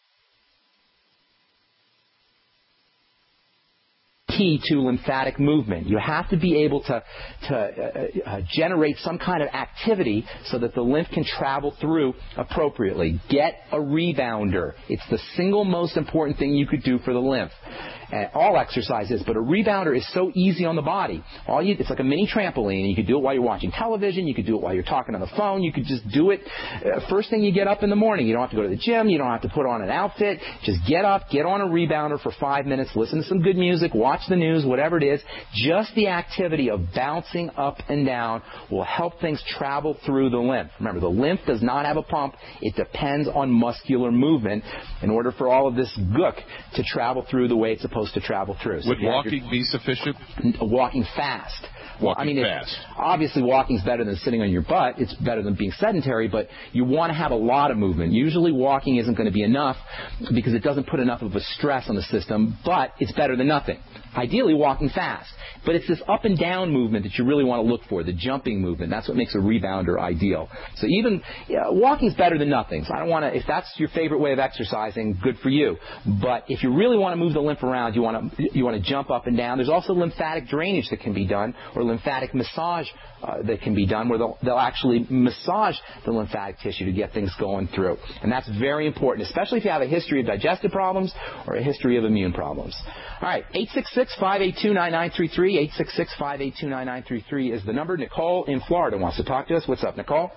key to lymphatic movement. You have to be able to to uh, uh, generate some kind of activity so that the lymph can travel through appropriately. Get a rebounder. It's the single most important thing you could do for the lymph. Uh, all exercises, but a rebounder is so easy on the body. All you, it's like a mini trampoline. You can do it while you're watching television. You can do it while you're talking on the phone. You could just do it uh, first thing you get up in the morning. You don't have to go to the gym. You don't have to put on an outfit. Just get up, get on a rebounder for five minutes, listen to some good music, watch the news, whatever it is. Just the activity of bouncing up and down will help things travel through the lymph. Remember, the lymph does not have a pump. It depends on muscular movement in order for all of this gook to travel through the way it's supposed to travel through. So would walking your, be sufficient? Walking fast. Walking I mean, fast. Obviously, walking is better than sitting on your butt. It's better than being sedentary, but you want to have a lot of movement. Usually, walking isn't going to be enough because it doesn't put enough of a stress on the system, but it's better than nothing. Ideally, walking fast. But it's this up and down movement that you really want to look for, the jumping movement. That's what makes a rebounder ideal. So even yeah, walking is better than nothing. So I don't want to, if that's your favorite way of exercising, good for you. But if you really want to move the lymph around, you want to you want to jump up and down. There's also lymphatic drainage that can be done, or lymphatic massage uh, that can be done, where they'll, they'll actually massage the lymphatic tissue to get things going through. And that's very important, especially if you have a history of digestive problems or a history of immune problems. All right, eight six six, five eight two, nine nine three three, eight six six, five eight two, nine nine three three is the number. Nicole in Florida wants to talk to us. What's up, Nicole?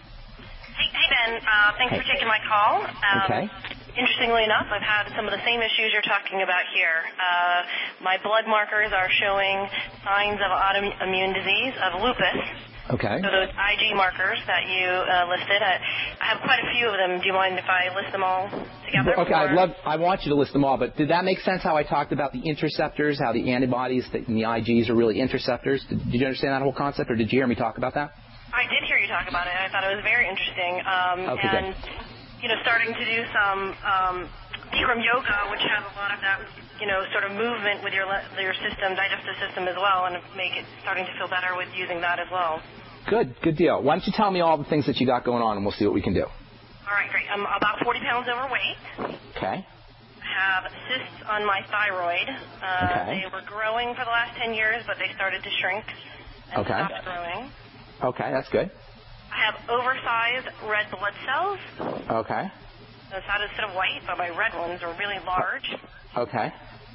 Hey, hey Ben. Uh, thanks hey. for taking my call. Um, okay. Interestingly enough, I've had some of the same issues you're talking about here. Uh, my blood markers are showing signs of autoimmune disease, of lupus. Okay. So those I G markers that you uh, listed, I, I have quite a few of them. Do you mind if I list them all together? Okay, I'd love, I want you to list them all, but did that make sense how I talked about the interceptors, how the antibodies and the I Gs are really interceptors? Did, did you understand that whole concept, or did you hear me talk about that? I did hear you talk about it. I thought it was very interesting. Um, okay, and, good. you know, starting to do some um, Bikram yoga, which has a lot of that, you know, sort of movement with your your system, digestive system as well, and make it starting to feel better with using that as well. Good, good deal. Why don't you tell me all the things that you got going on, and we'll see what we can do. All right, great. I'm about forty pounds overweight. Okay. I have cysts on my thyroid. Uh, Okay. They were growing for the last ten years, but they started to shrink and Okay. stopped growing. Okay, that's good. I have oversized red blood cells. Okay. It's not instead of white, but my red ones are really large. Okay.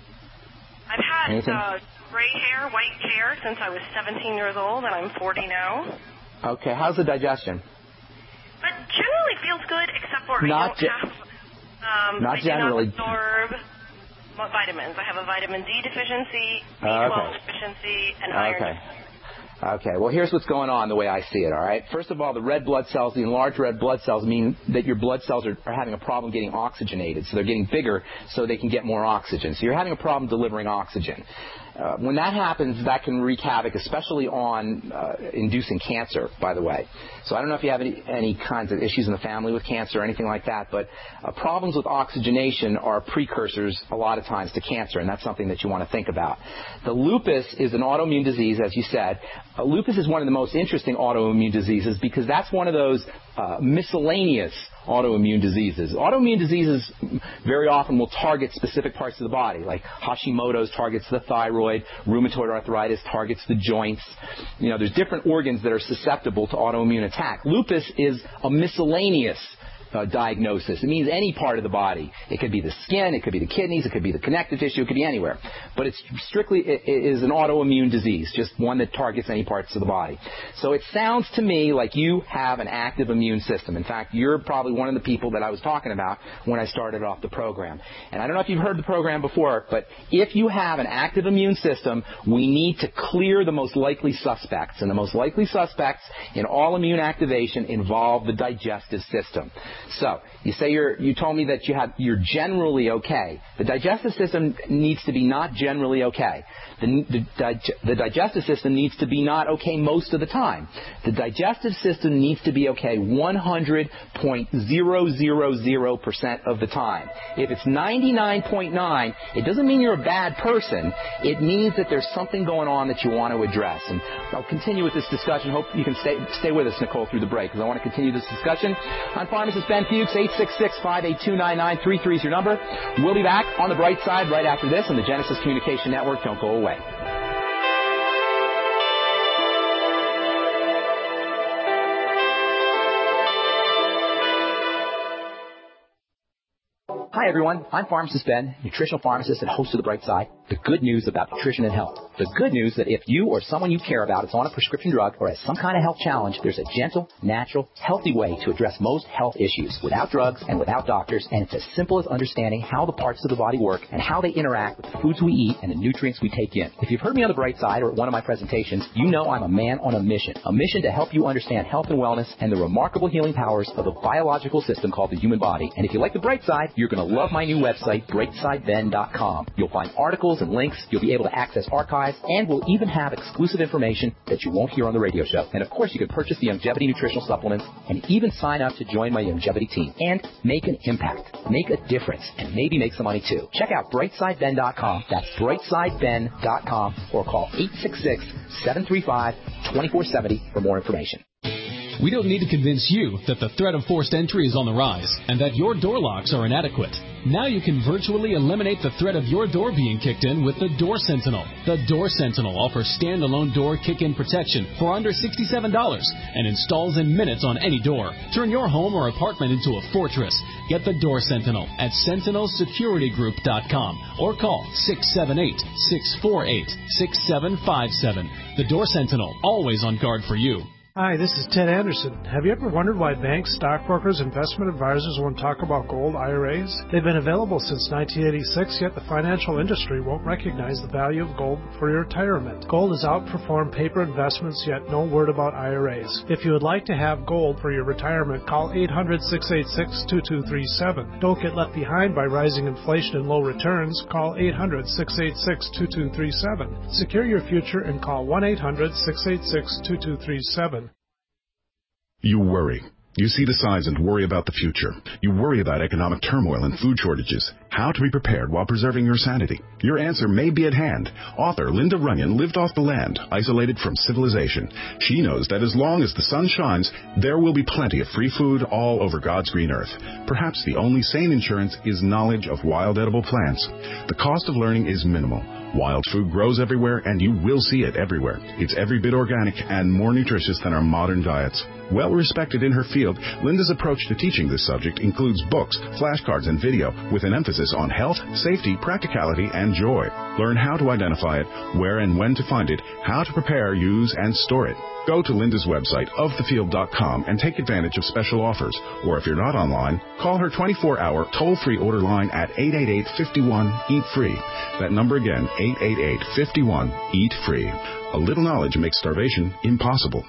I've had Anything? uh, gray hair, white hair since I was seventeen years old, and I'm forty now. Okay, how's the digestion? But generally feels good, except for Not I don't ge- have. Um, not I generally. do not absorb vitamins. I have a vitamin D deficiency, B Uh, twelve okay. deficiency, and iron Okay. deficiency. Okay, well, here's what's going on the way I see it, all right? First of all, the red blood cells, the enlarged red blood cells, mean that your blood cells are, are having a problem getting oxygenated. So they're getting bigger so they can get more oxygen. So you're having a problem delivering oxygen. Uh, when that happens, that can wreak havoc, especially on uh, inducing cancer, by the way. So I don't know if you have any, any kinds of issues in the family with cancer or anything like that, but uh, problems with oxygenation are precursors a lot of times to cancer, and that's something that you want to think about. The lupus is an autoimmune disease, as you said. Uh, lupus is one of the most interesting autoimmune diseases because that's one of those uh, miscellaneous autoimmune diseases. Autoimmune diseases very often will target specific parts of the body, like Hashimoto's targets the thyroid, rheumatoid arthritis targets the joints. You know, there's different organs that are susceptible to autoimmune attack. Lupus is a miscellaneous Uh, diagnosis. It means any part of the body. It could be the skin, it could be the kidneys, it could be the connective tissue, it could be anywhere. But it's strictly, it, it is an autoimmune disease, just one that targets any parts of the body. So it sounds to me like you have an active immune system. In fact, you're probably one of the people that I was talking about when I started off the program. And I don't know if you've heard the program before, but if you have an active immune system, we need to clear the most likely suspects. And the most likely suspects in all immune activation involve the digestive system. So, you say you're, you told me that you have, you're generally okay. The digestive system needs to be not generally okay. The, the, dig, the digestive system needs to be not okay most of the time. The digestive system needs to be okay one hundred point zero zero zero percent of the time. If it's ninety-nine point nine, it doesn't mean you're a bad person. It means that there's something going on that you want to address. And I'll continue with this discussion. Hope you can stay, stay with us, Nicole, through the break, because I want to continue this discussion. I'm pharmacist Ben Fuchs. Eight six six, five eight two, nine nine three three is your number. We'll be back on the bright side right after this on the Genesis Communication Network. Don't go away. Hi, everyone. I'm Pharmacist Ben, nutritional pharmacist and host of The Bright Side. The good news about nutrition and health. The good news that if you or someone you care about is on a prescription drug or has some kind of health challenge, there's a gentle, natural, healthy way to address most health issues without drugs and without doctors, and it's as simple as understanding how the parts of the body work and how they interact with the foods we eat and the nutrients we take in. If you've heard me on The Bright Side or at one of my presentations, you know I'm a man on a mission. A mission to help you understand health and wellness and the remarkable healing powers of the biological system called the human body. And if you like The Bright Side, you're going to love my new website, bright side ben dot com. You'll find articles and links. You'll be able to access archives, and we'll even have exclusive information that you won't hear on the radio show. And of course, you can purchase the Youngevity nutritional supplements and even sign up to join my Youngevity team and make an impact, make a difference, and maybe make some money too. Check out bright side ben dot com. That's bright side ben dot com, or call eight six six, seven three five, two four seven zero for more information. We don't need to convince you that the threat of forced entry is on the rise and that your door locks are inadequate. Now you can virtually eliminate the threat of your door being kicked in with the Door Sentinel. The Door Sentinel offers standalone door kick-in protection for under sixty-seven dollars and installs in minutes on any door. Turn your home or apartment into a fortress. Get the Door Sentinel at sentinel security group dot com or call six seven eight, six four eight, six seven five seven. The Door Sentinel, always on guard for you. Hi, this is Ted Anderson. Have you ever wondered why banks, stockbrokers, investment advisors won't talk about gold I R As? They've been available since nineteen eighty-six, yet the financial industry won't recognize the value of gold for your retirement. Gold has outperformed paper investments, yet no word about I R As. If you would like to have gold for your retirement, call eight hundred, six eight six, two two three seven. Don't get left behind by rising inflation and low returns. Call eight hundred, six eight six, two two three seven. Secure your future and call one eight hundred, six eight six, two two three seven. You worry. You see the signs and worry about the future. You worry about economic turmoil and food shortages. How to be prepared while preserving your sanity. Your answer may be at hand. Author Linda Runyon lived off the land, isolated from civilization. She knows that as long as the sun shines, there will be plenty of free food all over God's green earth. Perhaps the only sane insurance is knowledge of wild edible plants. The cost of learning is minimal. Wild food grows everywhere, and you will see it everywhere. It's every bit organic and more nutritious than our modern diets. Well respected in her field, Linda's approach to teaching this subject includes books, flashcards, and video with an emphasis on health, safety, practicality, and joy. Learn how to identify it, where and when to find it, how to prepare, use, and store it. Go to Linda's website, of the field dot com, and take advantage of special offers. Or if you're not online, call her twenty-four hour toll-free order line at eight eight eight, five one, eat free. That number again, eight eight eight, five one, eat free. A little knowledge makes starvation impossible.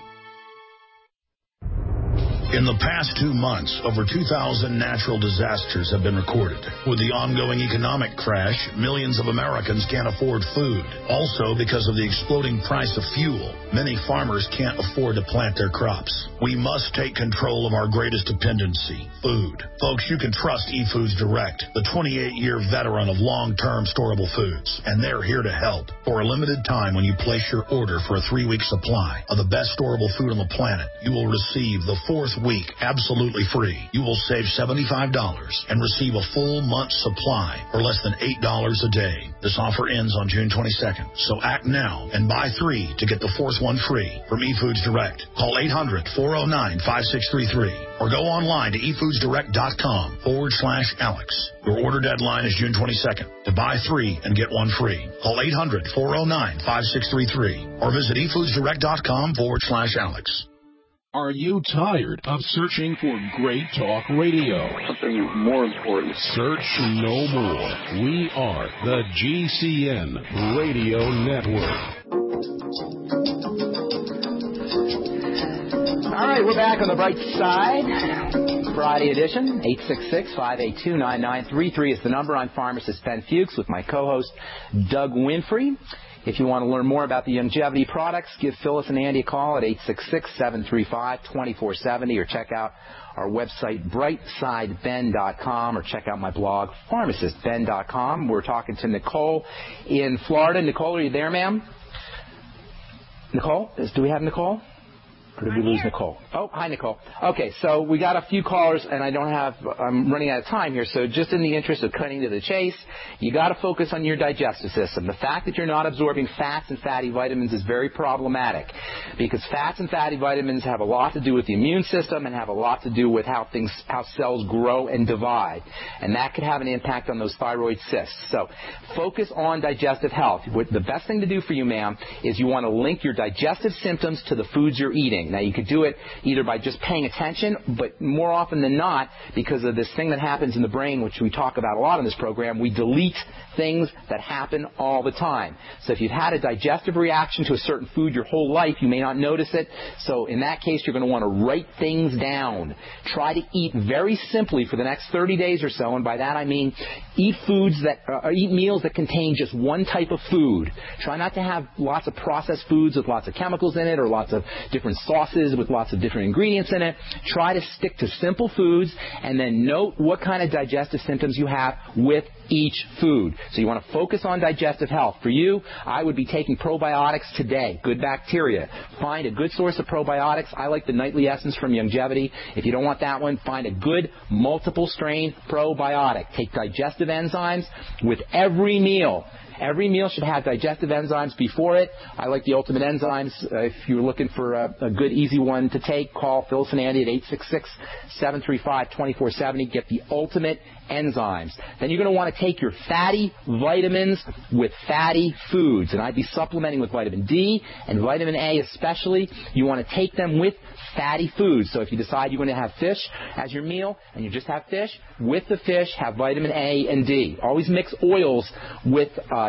In the past two months, over two thousand natural disasters have been recorded. With the ongoing economic crash, millions of Americans can't afford food. Also, because of the exploding price of fuel, many farmers can't afford to plant their crops. We must take control of our greatest dependency, food. Folks, you can trust eFoods Direct, the twenty-eight year veteran of long-term storable foods, and they're here to help. For a limited time, when you place your order for a three-week supply of the best storable food on the planet, you will receive the fourth week absolutely free. You will save seventy-five dollars and receive a full month's supply for less than eight dollars a day. This offer ends on June twenty-second, so act now and buy three to get the fourth one free from eFoods Direct. Call eight hundred, four oh nine, five six three three or go online to efoodsdirect.com forward slash Alex. Your order deadline is June twenty-second. To buy three and get one free, call eight hundred, four oh nine, five six three three or visit efoodsdirect.com forward slash Alex. Are you tired of searching for Great Talk Radio? Something more important. Search no more. We are the G C N Radio Network. All right, we're back on the bright side. Friday edition. eight six six, five eight two, nine nine three three is the number. I'm pharmacist Ben Fuchs with my co-host Doug Winfrey. If you want to learn more about the Youngevity products, give Phyllis and Andy a call at eight six six, seven three five, two four seven zero or check out our website, bright side ben dot com, or check out my blog, pharmacist ben dot com. We're talking to Nicole in Florida. Nicole, are you there, ma'am? Nicole? Do we have Nicole? Or did we lose Nicole? Oh, hi, Nicole. Okay, so we got a few callers, and I don't have, I'm running out of time here, so just in the interest of cutting to the chase, you got to focus on your digestive system. The fact that you're not absorbing fats and fatty vitamins is very problematic, because fats and fatty vitamins have a lot to do with the immune system and have a lot to do with how things, how cells grow and divide, and that could have an impact on those thyroid cysts. So focus on digestive health. What the best thing to do for you, ma'am, is you want to link your digestive symptoms to the foods you're eating. Now, you could do it either by just paying attention, but more often than not, because of this thing that happens in the brain, which we talk about a lot in this program, we delete things that happen all the time. So if you've had a digestive reaction to a certain food your whole life, you may not notice it. So in that case, you're going to want to write things down. Try to eat very simply for the next thirty days or so, and by that I mean eat foods that, uh, eat meals that contain just one type of food. Try not to have lots of processed foods with lots of chemicals in it or lots of different sauces with lots of different ingredients in it. Try to stick to simple foods and then note what kind of digestive symptoms you have with each food. So you want to focus on digestive health. For you, I would be taking probiotics today, good bacteria. Find a good source of probiotics. I like the Nightly Essence from Youngevity. If you don't want that one, find a good multiple strain probiotic. Take digestive enzymes with every meal. Every meal should have digestive enzymes before it. I like the Ultimate Enzymes. Uh, if you're looking for a, a good, easy one to take, call Phyllis and Andy at eight six six, seven three five, two four seven zero. Get the Ultimate Enzymes. Then you're going to want to take your fatty vitamins with fatty foods. And I'd be supplementing with vitamin D and vitamin A especially. You want to take them with fatty foods. So if you decide you're going to have fish as your meal and you just have fish, with the fish have vitamin A and D. Always mix oils with uh,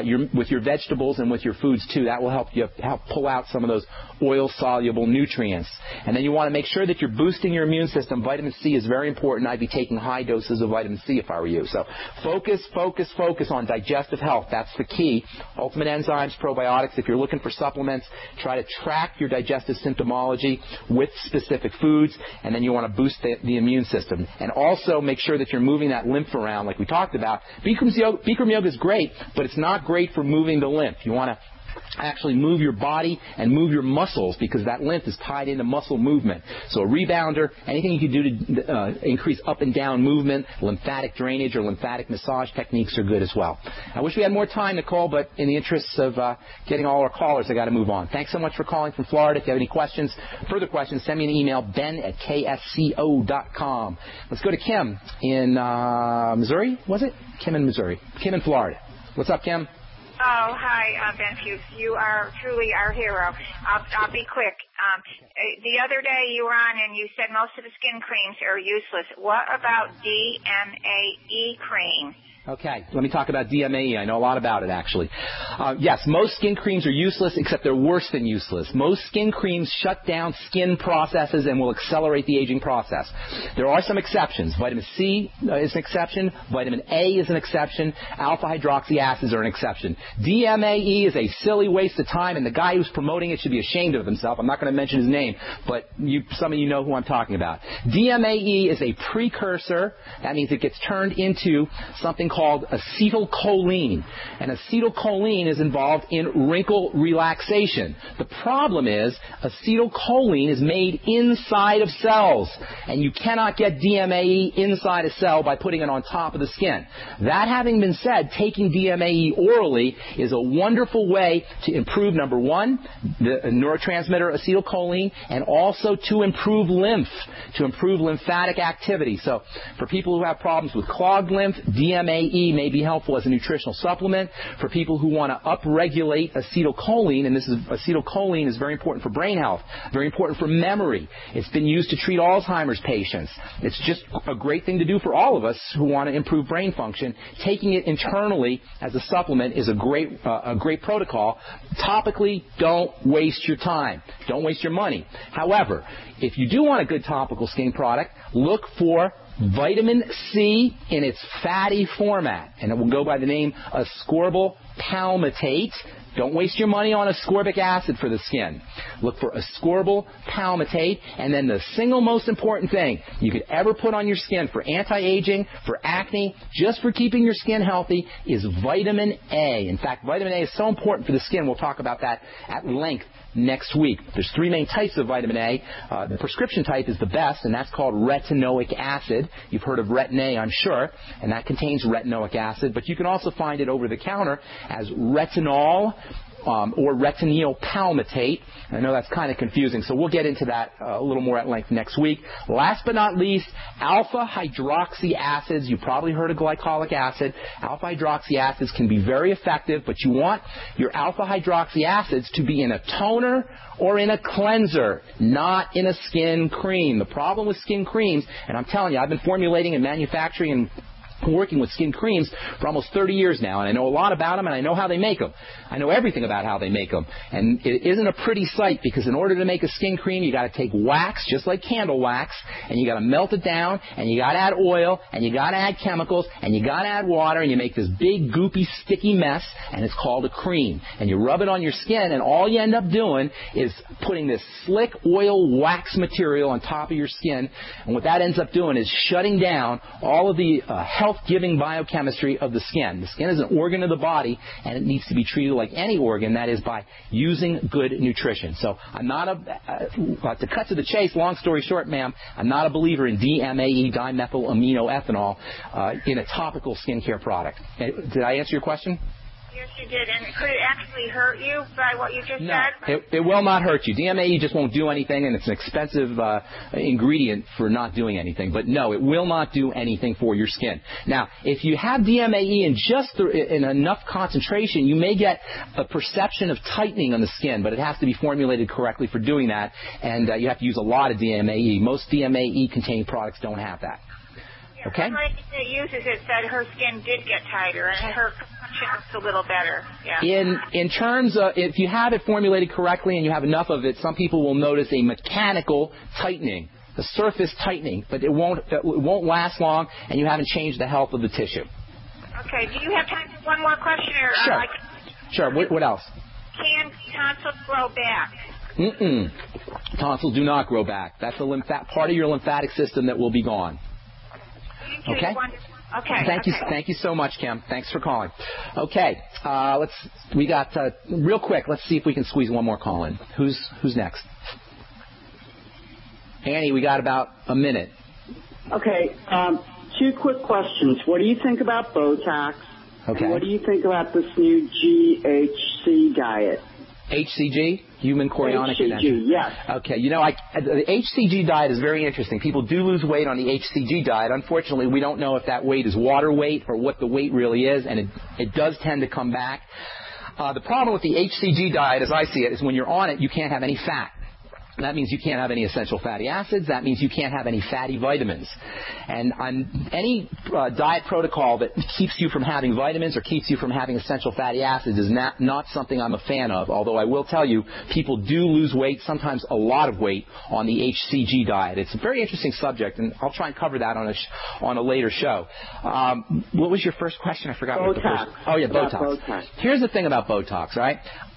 your, with your vegetables and with your foods too. That will help you help pull out some of those oil-soluble nutrients. And then you want to make sure that you're boosting your immune system. Vitamin C is very important. I'd be taking high doses of vitamin C if I were you. So focus, focus, focus on digestive health. That's the key. Ultimate Enzymes, probiotics. If you're looking for supplements, try to track your digestive symptomology with specific foods, and then you want to boost the, the immune system. And also make sure that you're moving that lymph around like we talked about. Bikram yoga, Bikram yoga is great, but it's not great for moving the lymph. You want to actually move your body and move your muscles because that lymph is tied into muscle movement. So a rebounder, anything you can do to uh, increase up and down movement, lymphatic drainage or lymphatic massage techniques are good as well. I wish we had more time, Nicole, but in the interests of uh, getting all our callers, I got to move on. Thanks so much for calling from Florida. If you have any questions, further questions, send me an email, ben at k s c o dot com. Let's go to Kim in uh, Missouri, was it? Kim in Missouri. Kim in Florida. What's up, Kim? Oh, hi, uh, Ben Fuchs. You are truly our hero. I'll, I'll be quick. Um, the other day you were on and you said most of the skin creams are useless. What about D M A E cream? Okay, let me talk about D M A E. I know a lot about it, actually. Uh, yes, most skin creams are useless, except they're worse than useless. Most skin creams shut down skin processes and will accelerate the aging process. There are some exceptions. Vitamin C is an exception. Vitamin A is an exception. Alpha-hydroxy acids are an exception. D M A E is a silly waste of time, and the guy who's promoting it should be ashamed of himself. I'm not going to mention his name, but you, some of you know who I'm talking about. D M A E is a precursor. That means it gets turned into something called acetylcholine. And acetylcholine is involved in wrinkle relaxation. The problem is acetylcholine is made inside of cells, and you cannot get D M A E inside a cell by putting it on top of the skin. That having been said, taking D M A E orally is a wonderful way to improve, number one, the neurotransmitter acetylcholine, and also to improve lymph, to improve lymphatic activity. So for people who have problems with clogged lymph, D M A E may be helpful as a nutritional supplement. For people who want to upregulate acetylcholine, and this is acetylcholine is very important for brain health, very important for memory. It's been used to treat Alzheimer's patients. It's just a great thing to do for all of us who want to improve brain function. Taking it internally as a supplement is a great uh, a great protocol. Topically, don't waste your time. Don't waste your money. However, if you do want a good topical skin product, look for vitamin C in its fatty format, and it will go by the name ascorbyl palmitate. Don't waste your money on ascorbic acid for the skin. Look for ascorbyl palmitate, and then the single most important thing you could ever put on your skin for anti-aging, for acne, just for keeping your skin healthy is vitamin A. In fact, vitamin A is so important for the skin, we'll talk about that at length next week. There's three main types of vitamin A. Uh, the prescription type is the best, and that's called retinoic acid. You've heard of Retin-A, I'm sure, and that contains retinoic acid, but you can also find it over the counter as retinol, Um, or retinyl palmitate. I know that's kind of confusing, so we'll get into that uh, a little more at length next week. Last but not least, alpha-hydroxy acids. You probably heard of glycolic acid. Alpha-hydroxy acids can be very effective, but you want your alpha-hydroxy acids to be in a toner or in a cleanser, not in a skin cream. The problem with skin creams, and I'm telling you, I've been formulating and manufacturing and working with skin creams for almost thirty years now, and I know a lot about them, and I know how they make them. I know everything about how they make them. And it isn't a pretty sight, because in order to make a skin cream, you got to take wax, just like candle wax, and you got to melt it down, and you got to add oil, and you got to add chemicals, and you got to add water, and you make this big, goopy, sticky mess, and it's called a cream. And you rub it on your skin, and all you end up doing is putting this slick oil wax material on top of your skin, and what that ends up doing is shutting down all of the uh, health giving biochemistry of the skin. The skin is an organ of the body, and it needs to be treated like any organ, that is by using good nutrition. So I'm not a, uh, to cut to the chase, long story short, ma'am, I'm not a believer in D M A E, dimethyl amino ethanol, uh, in a topical skincare product. Did I answer your question? Yes, you did. And could it actually hurt you by what you just no, said? It, it will not hurt you. D M A E just won't do anything, and it's an expensive uh, ingredient for not doing anything. But no, it will not do anything for your skin. Now, if you have D M A E in just the, in enough concentration, you may get a perception of tightening on the skin, but it has to be formulated correctly for doing that, and uh, you have to use a lot of D M A E. Most D M A E-containing products don't have that. Okay? The lady that uses it said her skin did get tighter and her complexion looks a little better. Yeah. In in terms of, if you have it formulated correctly and you have enough of it, some people will notice a mechanical tightening, the surface tightening, but it won't it won't last long, and you haven't changed the health of the tissue. Okay. Do you have time for one more question? Or, Sure. uh, like, Sure. What, what else? can tonsils grow back? Mm-mm. Tonsils do not grow back. That's a lymph- part of your lymphatic system that will be gone. Okay. Okay. Thank you. Okay. Thank you so much, Kim. Thanks for calling. Okay. Uh, let's. We got uh, real quick. Let's see if we can squeeze one more call in. Who's Who's next? Annie, we got about a minute. Okay. Um, two quick questions. What do you think about Botox? Okay. And what do you think about this new G H C diet? H C G, human chorionic H C G, antigen. yes. Okay, you know, I, the H C G diet is very interesting. People do lose weight on the H C G diet. Unfortunately, we don't know if that weight is water weight or what the weight really is, and it, it does tend to come back. Uh, the problem with the H C G diet, as I see it, is when you're on it, you can't have any fat. That means you can't have any essential fatty acids. That means you can't have any fatty vitamins. And on any uh, diet protocol that keeps you from having vitamins or keeps you from having essential fatty acids is not, not something I'm a fan of, although I will tell you people do lose weight, sometimes a lot of weight, on the H C G diet. It's a very interesting subject, and I'll try and cover that on a, sh- on a later show. Um, what was your first question? I forgot. What the Botox. first... Oh, yeah, Botox. Botox. Here's the thing about Botox, right?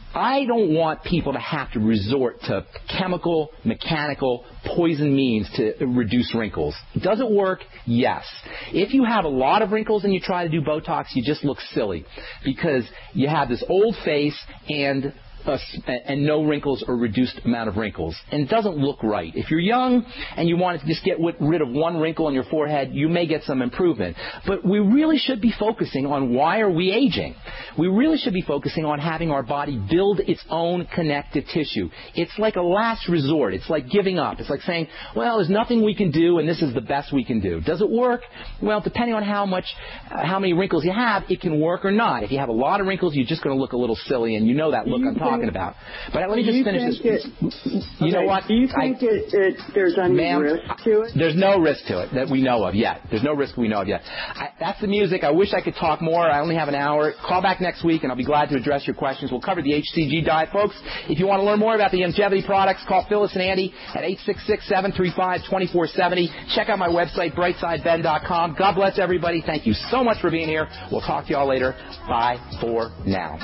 I don't want people to have to resort to chemical, mechanical, poison means to reduce wrinkles. Does it work? Yes. If you have a lot of wrinkles and you try to do Botox, you just look silly because you have this old face and Uh, and no wrinkles or reduced amount of wrinkles. And it doesn't look right. If you're young and you want to just get rid of one wrinkle on your forehead, you may get some improvement. But we really should be focusing on why are we aging. We really should be focusing on having our body build its own connective tissue. It's like a last resort. It's like giving up. It's like saying, well, there's nothing we can do and this is the best we can do. Does it work? Well, depending on how much, uh, how many wrinkles you have, it can work or not. If you have a lot of wrinkles, you're just going to look a little silly, and you know that look I'm talking about. But let me just finish this. It, you okay, know what? Do you think I, it, it, there's any ma'am, risk to it? There's no risk to it that we know of yet. There's no risk we know of yet. I, that's the music. I wish I could talk more. I only have an hour. Call back next week, and I'll be glad to address your questions. We'll cover the H C G diet, folks. If you want to learn more about the longevity products, call Phyllis and Andy at eight six six, seven three five, two four seven zero. Check out my website, brightside ben dot com. God bless everybody. Thank you so much for being here. We'll talk to you all later. Bye for now.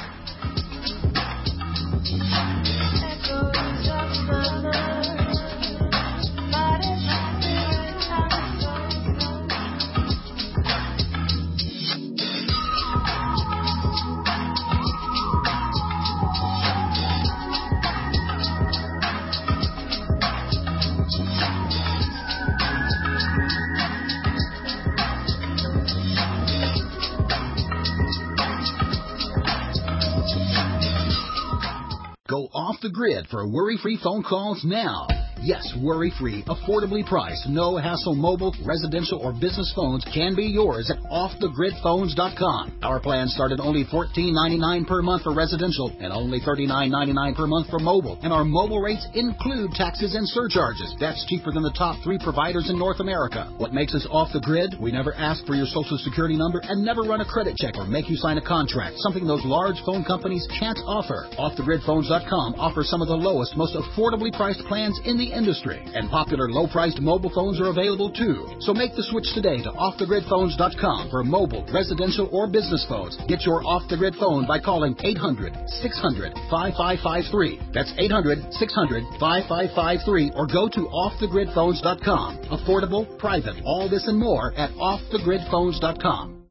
Go off the grid for worry-free phone calls now. Yes, worry-free, affordably priced, no-hassle mobile, residential, or business phones can be yours at off the grid phones dot com. Our plans start at only fourteen ninety-nine per month for residential and only thirty-nine ninety-nine per month for mobile. And our mobile rates include taxes and surcharges. That's cheaper than the top three providers in North America. What makes us off the grid? We never ask for your social security number and never run a credit check or make you sign a contract, something those large phone companies can't offer. off the grid phones dot com offers some of the lowest, most affordably priced plans in the industry, and popular low-priced mobile phones are available too. So make the switch today to off the grid phones dot com for mobile, residential, or business phones. Get your off-the-grid phone by calling eight hundred, six hundred, five five five three. That's eight hundred, six hundred, five five five three, or go to off the grid phones dot com. Affordable, private, all this and more at off the grid phones dot com.